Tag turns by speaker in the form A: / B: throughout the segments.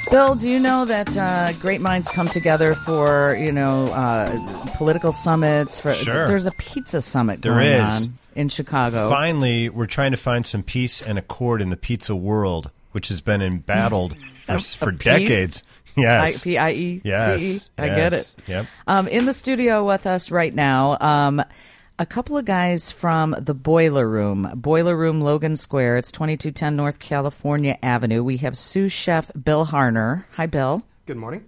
A: Bill, do you know that great minds come together for, political summits?
B: Sure.
A: There's a pizza summit
B: There
A: going
B: is.
A: on in Chicago.
B: Finally, we're trying to find some peace and accord in the pizza world, which has been embattled for decades. Yes.
A: P-I-E-C-E.
B: Yes.
A: I get it.
B: Yep.
A: In the studio with us right now, a couple of guys from the Boiler Room, Logan Square. It's 2210 North California Avenue. We have sous chef Bill Harner. Hi, Bill.
C: Good morning.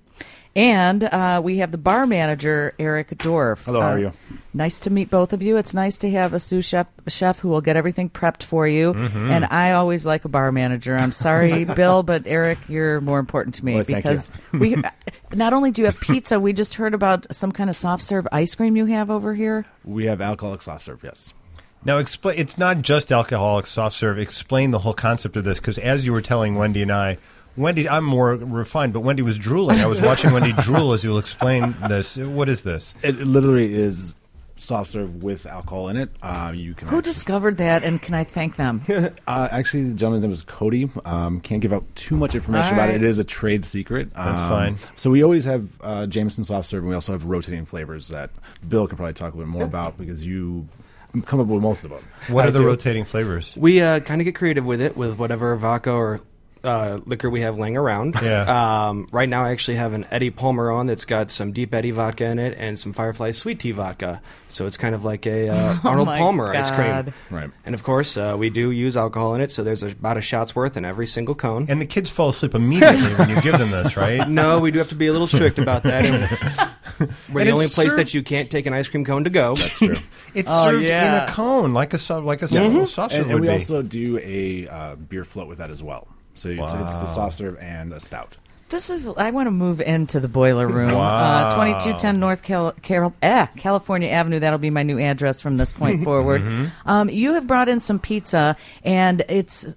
A: And we have the bar manager, Eric Dorff.
D: Hello, how are you?
A: Nice to meet both of you. It's nice to have a sous chef who will get everything prepped for you.
B: Mm-hmm.
A: And I always like a bar manager. I'm sorry, Bill, but Eric, you're more important to me
D: Well, thank
A: because we not only do you have pizza, we just heard about some kind of soft serve ice cream you have over here.
D: We have alcoholic soft serve, yes.
B: Now, explain. It's not just alcoholic soft serve. Explain the whole concept of this, because as you were telling Wendy and I, I'm more refined, but Wendy was drooling. I was watching Wendy drool as you'll explain this. What is this?
D: It literally is soft serve with alcohol in it.
A: Who discovered that, and can I thank them?
D: Actually, the gentleman's name is Cody. Can't give out too much information
A: All
D: about
A: right.
D: it. It is a trade secret.
B: That's fine.
D: So we always have Jameson soft serve, and we also have rotating flavors that Bill can probably talk a little bit more about because you come up with most of them.
B: What are the
C: do.
B: rotating flavors?
C: We kind of get creative with it, with whatever vodka or liquor we have laying around.
B: Yeah.
C: Right now, I actually have an Eddie Palmer on that's got some Deep Eddy vodka in it and some Firefly Sweet Tea vodka. So it's kind of like a Arnold
A: my
C: Palmer ice cream.
A: God.
D: Right.
C: And of course, we do use alcohol in it, so there's about a shot's worth in every single cone.
B: And the kids fall asleep immediately when you give them this, right?
C: No, we do have to be a little strict about that. We're
B: And
C: the only
B: it's
C: place
B: served-
C: that you can't take an ice cream cone to go.
D: That's true.
B: It's
A: Oh,
B: served
A: yeah.
B: in a cone, like a soft serve
D: and
B: would
D: we
B: be.
D: also do a beer float with that as well. So it's the soft serve and a stout.
A: I want to move into the Boiler Room.
B: Wow.
A: 2210 North California Avenue. That'll be my new address from this point forward. You have brought in some pizza, and it's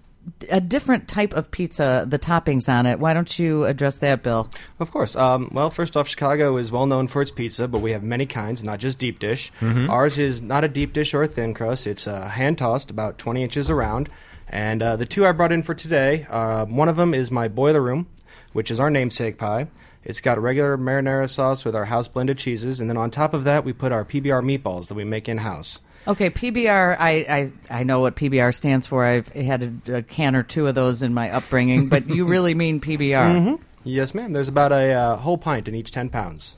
A: a different type of pizza, the toppings on it. Why don't you address that, Bill?
C: Of course. Well, first off, Chicago is well known for its pizza, but we have many kinds, not just deep dish. Ours is not a deep dish or a thin crust. It's hand-tossed, about 20 inches around. And the two I brought in for today, one of them is my Boiler Room, which is our namesake pie. It's got regular marinara sauce with our house-blended cheeses, and then on top of that, we put our PBR meatballs that we make in-house.
A: Okay, PBR, I know what PBR stands for. I've had a can or two of those in my upbringing, but you really mean PBR.
C: Yes, ma'am. There's about a whole pint in each 10 pounds.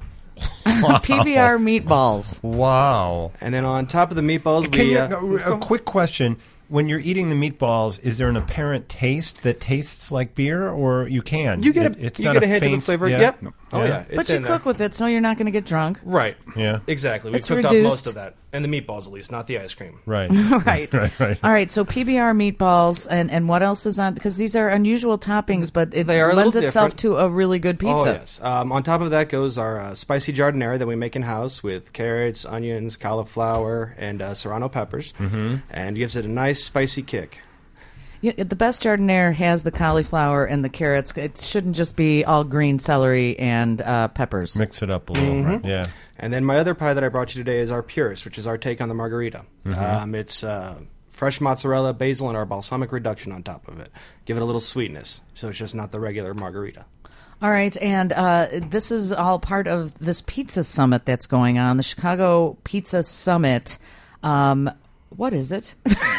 A: PBR meatballs.
B: Wow.
C: And then on top of the meatballs,
B: A quick question. When you're eating the meatballs, is there an apparent taste that tastes like beer, or you can?
C: you get
B: It's
C: you
B: not
C: get a hint
B: faint,
C: of the flavor.
B: Yeah.
C: Yep. Oh,
B: Yeah.
C: yeah.
A: But
C: It's
A: you
C: in
A: cook
C: there.
A: with it, so you're not going to get drunk.
C: Right.
B: Yeah.
C: Exactly. We
A: It's
C: cooked
A: reduced.
C: up most of that. And the meatballs, at least, not the ice cream.
B: Right.
A: Right.
B: Right.
A: All right, so PBR meatballs, and what else is on? Because these are unusual toppings, but it
C: They are a
A: lends
C: little
A: itself
C: different.
A: to a really good pizza.
C: Oh, yes. On top of that goes our spicy giardiniera that we make in-house with carrots, onions, cauliflower, and serrano peppers. And gives it a nice spicy kick.
A: Yeah, the best giardiniera has the cauliflower and the carrots. It shouldn't just be all green celery and peppers.
B: Mix it up a little. Yeah.
C: And then my other pie that I brought you today is our purist, which is our take on the margarita. It's fresh mozzarella, basil, and our balsamic reduction on top of it. Give it a little sweetness, so it's just not the regular margarita.
A: All right, and this is all part of this pizza summit that's going on, the Chicago Pizza Summit. What is it?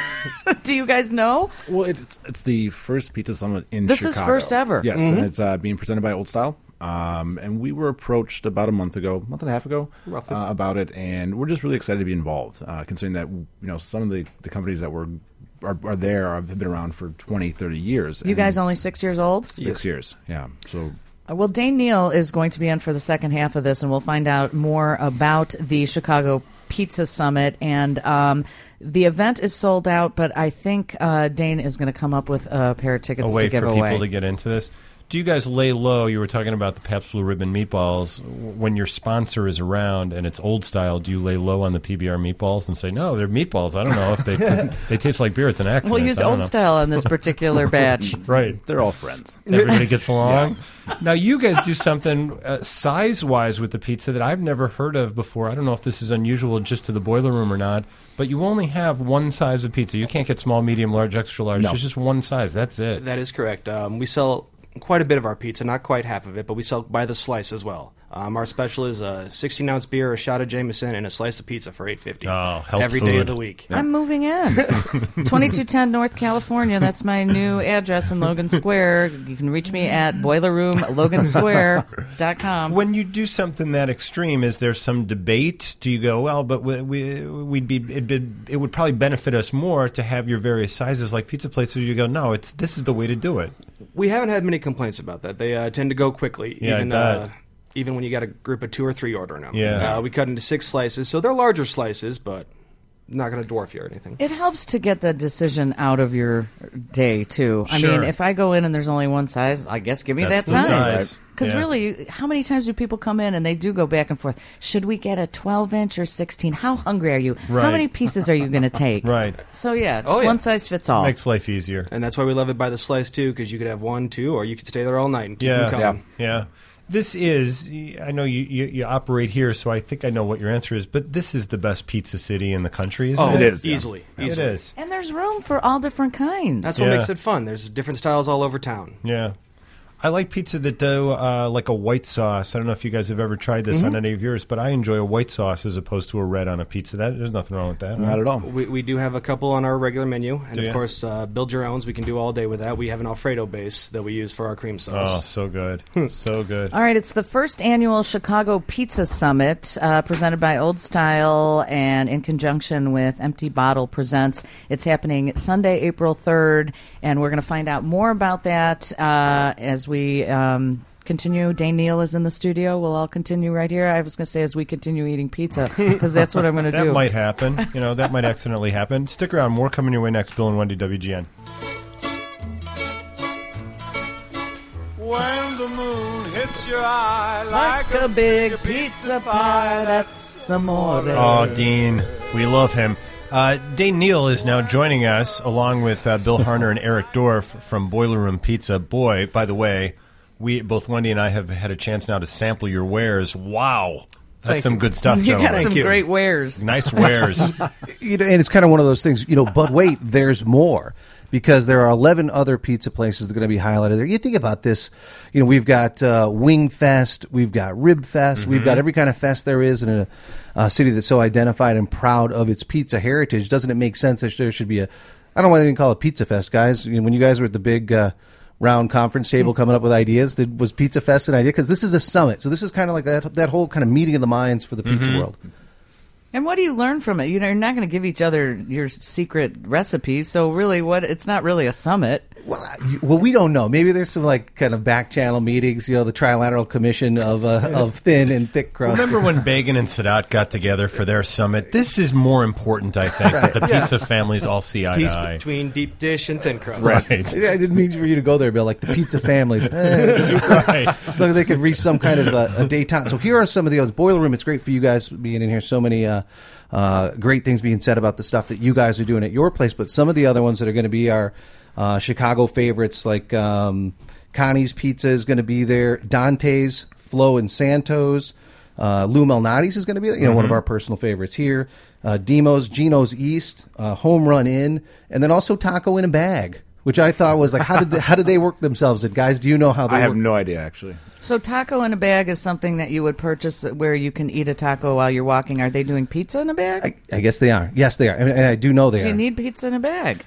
A: Do you guys know?
D: Well, it's the first pizza summit in
A: This
D: Chicago.
A: is first ever.
D: Yes, and it's being presented by Old Style. And we were approached about a month and a half ago,
C: Roughly.
D: about it, and we're just really excited to be involved, considering that some of the companies that are there have been around for 20, 30 years.
A: You guys only 6 years old?
D: 6 years, yeah. So
A: Well, Dane Neal is going to be in for the second half of this, and we'll find out more about the Chicago Pizza Summit. And the event is sold out, but I think Dane is going to come up with a pair of tickets
B: A way
A: to give
B: for
A: away.
B: people to get into this. Do you guys lay low? You were talking about the Pabst Blue Ribbon meatballs. When your sponsor is around and it's Old Style, do you lay low on the PBR meatballs and say, no, they're meatballs. I don't know if they taste like beer. It's an accident.
A: We'll use
B: I don't
A: Old
B: know."
A: Style on this particular batch.
B: Right.
D: they're all friends.
B: Everybody gets along. Now, you guys do something size-wise with the pizza that I've never heard of before. I don't know if this is unusual just to the Boiler Room or not, but you only have one size of pizza. You can't get small, medium, large, extra large.
D: No.
B: It's just one size. That's it.
C: That is correct. We sell quite a bit of our pizza, not quite half of it, but we sell by the slice as well. Our special is a 16-ounce beer, a shot of Jameson, and a slice of pizza for $8.50
B: health
C: every day of
B: food.
C: the week.
A: I'm moving in. 2210 North California. That's my new address in Logan Square. You can reach me at boilerroomlogansquare.com.
B: When you do something that extreme, is there some debate? Do you go, well, but it would probably benefit us more to have your various sizes like pizza places? Or you go, no, this is the way to do it.
C: We haven't had many complaints about that. They tend to go quickly.
B: Yeah,
C: even when you got a group of 2 or 3 ordering them.
B: Yeah.
C: We cut into 6 slices, so they're larger slices, but not going to dwarf you or anything.
A: It helps to get the decision out of your day, too. I
B: Sure.
A: mean, if I go in and there's only one size, I guess give me
B: That's
A: that
B: the
A: size.
B: size.
A: Because
B: Yeah.
A: really, how many times do people come in and they do go back and forth? Should we get a 12-inch or 16? How hungry are you?
B: Right.
A: How many pieces are you going to take?
B: Right.
A: So, just
C: yeah.
A: one size fits all.
B: Makes life easier.
C: And that's why we love it by the slice, too, because you could have 1, 2, or you could stay there all night and keep them coming.
B: Yeah. This is, I know you operate here, so I think I know what your answer is, but this is the best pizza city in the country, isn't
C: Oh,
B: it?
D: It is, yeah.
C: Easily.
B: It is.
A: And there's room for all different kinds.
C: That's what
B: Yeah.
C: makes it fun. There's different styles all over town.
B: Yeah. I like pizza that do like a white sauce. I don't know if you guys have ever tried this on any of yours, but I enjoy a white sauce as opposed to a red on a pizza. There's nothing wrong with that.
D: Not at all.
C: We do have a couple on our regular menu, and
B: Do ya?
C: of course, build your owns. We can do all day with that. We have an Alfredo base that we use for our cream
B: Oh,
C: sauce.
B: so good. So good.
A: All right, it's the first annual Chicago Pizza Summit presented by Old Style and in conjunction with Empty Bottle Presents. It's happening Sunday, April 3rd, and we're going to find out more about that as we continue. Dane Neal is in the studio. We'll all continue right here. I was going to say as we continue eating pizza, because that's what I'm going to
B: That
A: do.
B: might happen. That might accidentally happen. Stick around. More coming your way next. Bill and Wendy, WGN.
E: When the moon hits your eye
A: like a big pizza pie, that's amore.
B: Oh, Dean. We love him. Dane Neal is now joining us along with Bill Harner and Eric Dorff from Boiler Room Pizza. Boy, by the way, both Wendy and I have had a chance now to sample your wares. Wow. That's some good stuff,
A: You
B: gentlemen.
A: got some
C: you.
A: great wares.
B: Nice wares.
F: And it's kind of one of those things, but wait, there's more. Because there are 11 other pizza places that are going to be highlighted there. You think about this, we've got Wing Fest, we've got Rib Fest, we've got every kind of fest there is in a city that's so identified and proud of its pizza heritage. Doesn't it make sense that there should be I don't want to even call it Pizza Fest, guys. When you guys were at the big round conference table coming up with ideas, was Pizza Fest an idea? Because this is a summit. So this is kind of like that whole kind of meeting of the minds for the pizza world.
A: And what do you learn from it? You're not going to give each other your secret recipes, so really, it's not really a summit.
F: Well, we don't know. Maybe there's some kind of back channel meetings. The Trilateral Commission of thin and thick crust.
B: Remember when Bagan and Sadat got together for their summit? This is more important, I think, that the pizza families all see eye
C: Piece
B: to eye.
C: between deep dish and thin crust.
B: Right.
F: Yeah, I didn't mean for you to go there, Bill. Like the pizza families,
B: Right.
F: as long as they could reach some kind of a détente. So here are some of the others. Boiler Room. It's great for you guys being in here. So many great things being said about the stuff that you guys are doing at your place. But some of the other ones that are going to be our Chicago favorites, like Connie's Pizza is going to be there. Dante's, Flo and Santos. Lou Malnati's is going to be there. One of our personal favorites here. Demos, Gino's East, Home Run Inn, and then also Taco in a Bag, which I thought was like, how did they work themselves? And guys, do you know how they
D: I have
F: work?
D: no idea, actually.
A: So taco in a bag is something that you would purchase where you can eat a taco while you're walking. Are they doing pizza in a bag?
F: I guess they are. Yes, they are. And I do know they
A: Do
F: are.
A: you need pizza in a bag?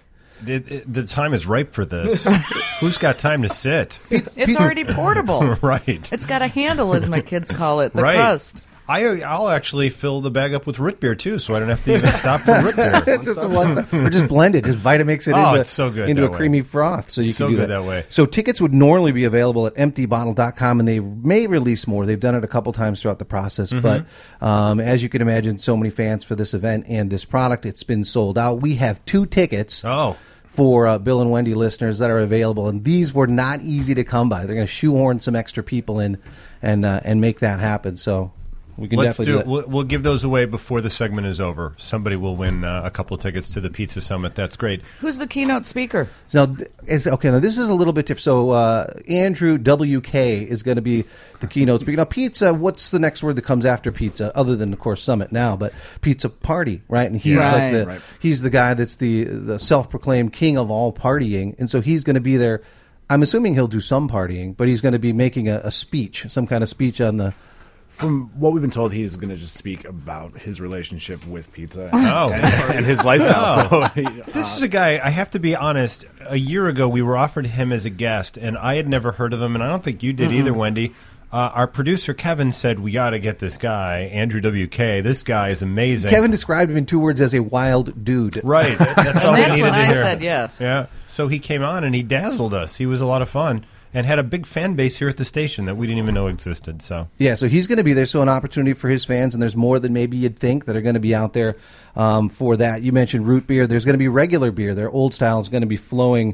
B: The time is ripe for this. Who's got time to sit?
A: It's already portable.
B: Right.
A: It's got a handle, as my kids call it, the
B: Right.
A: crust.
B: I'll actually fill the bag up with root beer, too, so I don't have to even stop for root beer.
F: It's just a one side. Or just blend it. Just Vitamix it
B: Oh,
F: into,
B: it's so good
F: into
B: that
F: a
B: way.
F: creamy froth. So you
B: So
F: can do
B: good
F: that.
B: that way.
F: So tickets would normally be available at emptybottle.com, and they may release more. They've done it a couple times throughout the process.
B: Mm-hmm.
F: But as you can imagine, so many fans for this event and this product, it's been sold out. We have 2 tickets.
B: Oh.
F: For Bill and Wendy listeners that are available, and these were not easy to come by. They're going to shoehorn some extra people in and make that happen. So we can
B: Let's
F: definitely
B: do
F: do
B: it.
F: that.
B: We'll give those away before the segment is over. Somebody will win a couple of tickets to the Pizza Summit. That's great.
A: Who's the keynote speaker?
F: Now, now this is a little bit different. So Andrew WK is going to be the keynote speaker. Now, pizza, what's the next word that comes after pizza, other than, of course, Summit now, but Pizza Party, right? And he's
A: Right.
F: he's the guy that's the self-proclaimed king of all partying, and so he's going to be there I'm assuming he'll do some partying, but he's going to be making a speech, some kind of speech on the.
D: From what we've been told, he's going to just speak about his relationship with pizza
B: Oh.
D: and his lifestyle. So,
B: This is a guy, I have to be honest, a year ago we were offered him as a guest, and I had never heard of him, and I don't think you did either, Wendy. Our producer, Kevin, said, we got to get this guy, Andrew W.K. This guy is amazing.
F: Kevin described him in 2 words as a wild dude.
B: Right. That's all
A: And
B: we
A: that's
B: needed
A: when
B: to
A: I
B: hear.
A: said yes.
B: Yeah. So he came on, and he dazzled us. He was a lot of fun, and had a big fan base here at the station that we didn't even know existed. So
F: Yeah, so he's going to be there, so an opportunity for his fans, and there's more than maybe you'd think that are going to be out there for that. You mentioned root beer. There's going to be regular beer. Their old style is going to be flowing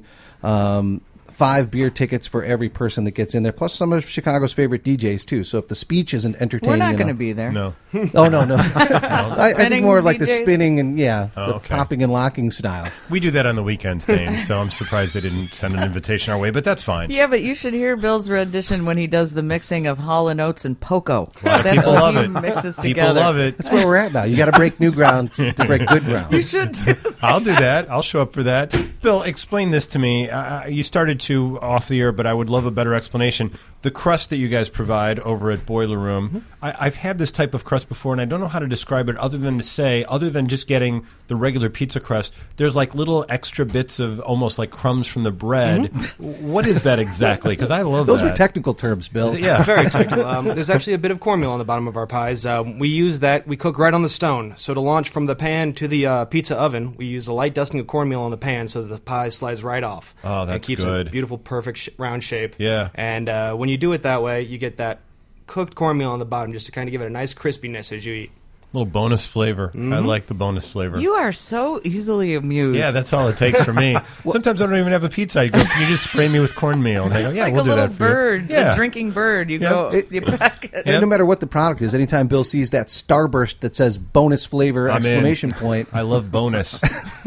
F: 5 beer tickets for every person that gets in there, plus some of Chicago's favorite DJs, too. So if the speech isn't entertaining...
A: We're not
F: enough-
A: going to be there.
B: no.
F: Oh, no. I think
A: Spinning
F: more like the
A: DJs?
F: spinning and, the
B: okay.
F: popping and locking style.
B: We do that on the weekends, Dane, so I'm surprised they didn't send an invitation our way, but that's fine.
A: Yeah, but you should hear Bill's rendition when he does the mixing of Hall & Oates and Poco.
B: lot of
A: That's
B: people
A: what
B: love
A: he
B: it.
A: mixes
B: People
A: together.
B: love it.
F: That's where we're at now. You got to break new ground to break good ground.
A: You should do.
B: I'll do that. I'll show up for that. Bill, explain this to me. You started to off the air, but I would love a better explanation. The crust that you guys provide over at Boiler Room, I've had this type of crust before, and I don't know how to describe it other than just getting the regular pizza crust, there's like little extra bits of almost like crumbs from the bread. What is that exactly? Because I love
F: Those
B: that.
F: were technical terms, Bill.
B: Yeah.
C: Very technical. There's actually a bit of cornmeal on the bottom of our pies. We use that. We cook right on the stone. So to launch from the pan to the pizza oven, we use a light dusting of cornmeal on the pan so that the pie slides right off.
B: Oh,
C: and
B: that's
C: keeps
B: good.
C: a beautiful, perfect round shape.
B: Yeah.
C: And when you do it that way, you get that cooked cornmeal on the bottom just to kind of give it a nice crispiness as you eat.
B: Little bonus flavor. I like the bonus flavor.
A: You are so easily amused.
B: Yeah, that's all it takes for me. Sometimes I don't even have a pizza. I go, can you just spray me with cornmeal? And I go, yeah,
A: like
B: we'll
A: a
B: do
A: little
B: that for
A: bird,
B: you. Yeah.
A: a drinking bird. You go, you pack it.
F: And no matter what the product is, anytime Bill sees that starburst that says bonus flavor
B: I'm in.
F: exclamation point.
B: I love bonus.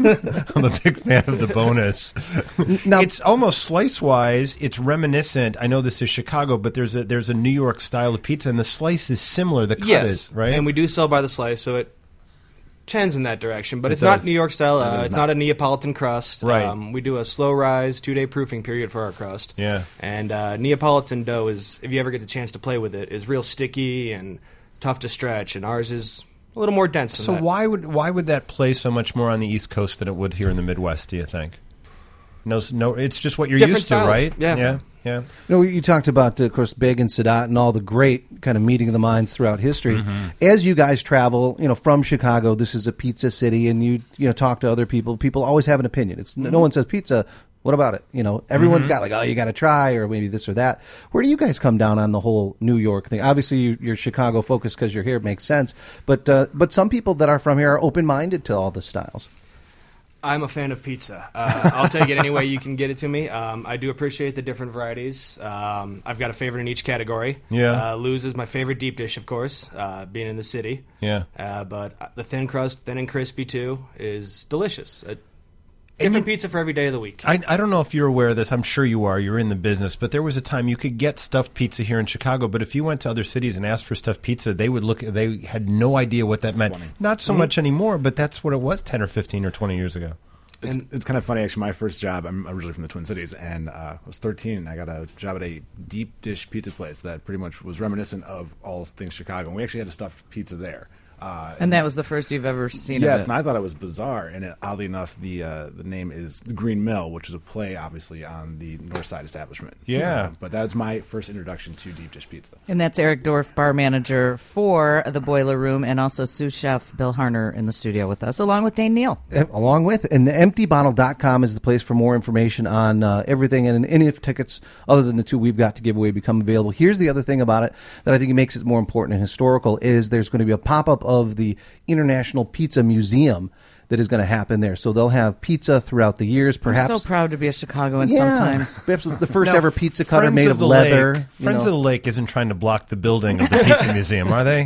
B: I'm a big fan of the bonus.
F: Now,
B: It's almost slice-wise. It's reminiscent. I know this is Chicago, but there's a New York style of pizza, and the slice is similar. The cut is, right?
C: And we do sell by the slice, so it tends in that direction. But
B: It
C: it's not
B: does.
C: New York style. It's
D: not.
C: not a Neapolitan crust.
B: Right.
C: We do a slow rise, 2-day proofing period for our crust.
B: Yeah.
C: And Neapolitan dough is, if you ever get the chance to play with it, is real sticky and tough to stretch. And ours is a little more dense than
B: So
C: that.
B: why would that play so much more on the East Coast than it would here in the Midwest, do you think? No, it's just what you're
C: Different
B: used
C: styles.
B: to, right?
C: Yeah.
B: Yeah.
F: you talked about, of course, Big and Sadat and all the great kind of meeting of the minds throughout history.
B: Mm-hmm.
F: As you guys travel, from Chicago, this is a pizza city, and you talk to other people. People always have an opinion. It's no one says pizza. What about it? Everyone's got like, oh, you got to try, or maybe this or that. Where do you guys come down on the whole New York thing? Obviously, you're Chicago focused because you're here. It makes sense. But some people that are from here are open minded to all the styles.
C: I'm a fan of pizza. I'll take it any way you can get it to me. I do appreciate the different varieties. I've got a favorite in each category.
B: Yeah.
C: Lou's is my favorite deep dish, of course, being in the city.
B: Yeah.
C: But the thin crust, thin and crispy too, is delicious. Different pizza for every day of the week.
B: I don't know if you're aware of this. I'm sure you are. You're in the business. But there was a time you could get stuffed pizza here in Chicago. But if you went to other cities and asked for stuffed pizza, they had no idea what that meant.
D: funny.
B: Not so much anymore, but that's what it was 10 or 15 or 20 years ago.
D: It's kind of funny, actually. My first job, I'm originally from the Twin Cities, and I was 13, and I got a job at a deep dish pizza place that pretty much was reminiscent of all things Chicago. And we actually had a stuffed pizza there.
A: And that was the first you've ever seen
D: Yes,
A: of
D: and
A: it.
D: I thought it was bizarre. And oddly enough, the name is the Green Mill, which is a play, obviously, on the North Side establishment.
B: Yeah.
D: But that was my first introduction to deep dish pizza.
A: And that's Eric Dorff, bar manager for the Boiler Room, and also sous chef Bill Harner in the studio with us, along with Dane Neal.
F: Along with, and emptybottle.com is the place for more information on everything. And any of tickets other than the 2 we've got to give away become available. Here's the other thing about it that I think makes it more important and historical is there's going to be a pop-up of the International Pizza Museum that is going to happen there. So they'll have pizza throughout the years, perhaps.
A: I'm so proud to be a Chicagoan
F: Yeah.
A: sometimes.
F: Perhaps the first
B: Now,
F: ever pizza cutter
B: Friends
F: made of
B: the
F: leather.
B: Lake, Friends of the Lake isn't trying to block the building of the Pizza Museum, are they?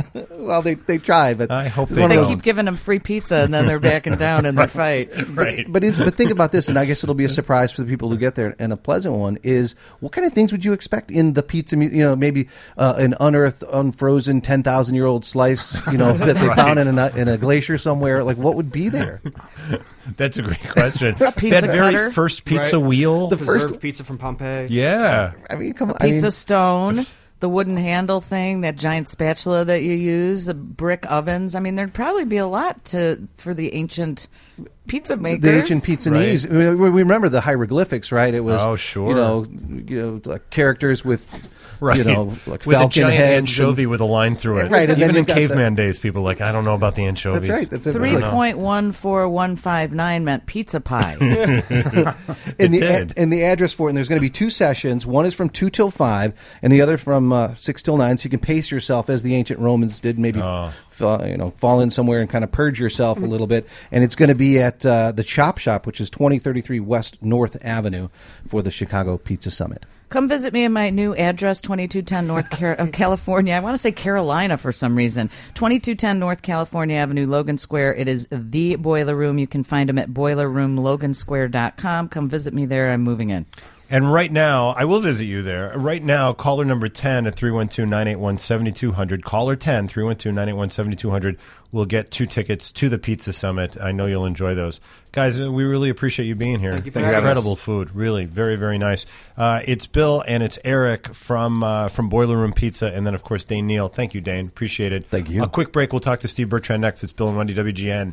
F: Well, they tried, but
B: I hope
F: it's
B: they
F: one of
A: They
F: those-
B: don't.
A: keep giving them free pizza, and then they're backing down in their fight.
B: Right.
F: But think about this, and I guess it'll be a surprise for the people who get there, and a pleasant one is what kind of things would you expect in the pizza? Maybe an unearthed, unfrozen, 10,000-year-old slice, that they found in a glacier somewhere. Like, what would be there?
B: That's a great question.
A: Pizza
B: that very
A: cutter?
B: first pizza
C: Right.
B: wheel.
F: The
C: Preserved
F: first-
C: pizza from Pompeii.
B: Yeah.
F: I mean, come on,
A: Pizza stone, the wooden handle thing, that giant spatula that you use, the brick ovens. I mean, there'd probably be a lot for the ancient pizza makers.
F: the ancient Pizzanese.
B: Right.
F: I mean, we remember the hieroglyphics, right? It was,
B: Oh, sure.
F: like characters with,
B: Right.
F: like
B: with a
F: falcon
B: giant
F: heads.
B: anchovy with a line through it.
F: Right, and then
B: Even in
F: you've got
B: caveman days, people were like, I don't know about the anchovies.
F: That's right. That's it.
B: I don't know.
A: 3.14159 meant pizza pie.
F: And
B: did.
F: the address for it, and there's going to be 2 sessions. One is from 2 till 5, and the other from 6 till 9. So you can pace yourself as the ancient Romans did, maybe fall in somewhere and kind of purge yourself a little bit. And it's going to be at the Chop Shop, which is 2033 West North Avenue, for the Chicago Pizza Summit.
A: Come visit me in my new address, 2210 North California. I want to say Carolina for some reason. 2210 North California Avenue, Logan Square. It is the Boiler Room. You can find them at boilerroomlogansquare.com. Come visit me there. I'm moving in.
B: And right now, I will visit you there. Right now, caller number 10 at 312-981-7200. Caller 10, 312-981-7200 will get 2 tickets to the Pizza Summit. I know you'll enjoy those. Guys, we really appreciate you being here.
C: Thank you for having
B: Incredible
C: us.
B: food. Really, very, very nice. It's Bill and it's Eric from Boiler Room Pizza, and then, of course, Dane Neal. Thank you, Dane. Appreciate it.
F: Thank you.
B: A quick break. We'll talk to Steve Bertrand next. It's Bill and Wendy, WGN.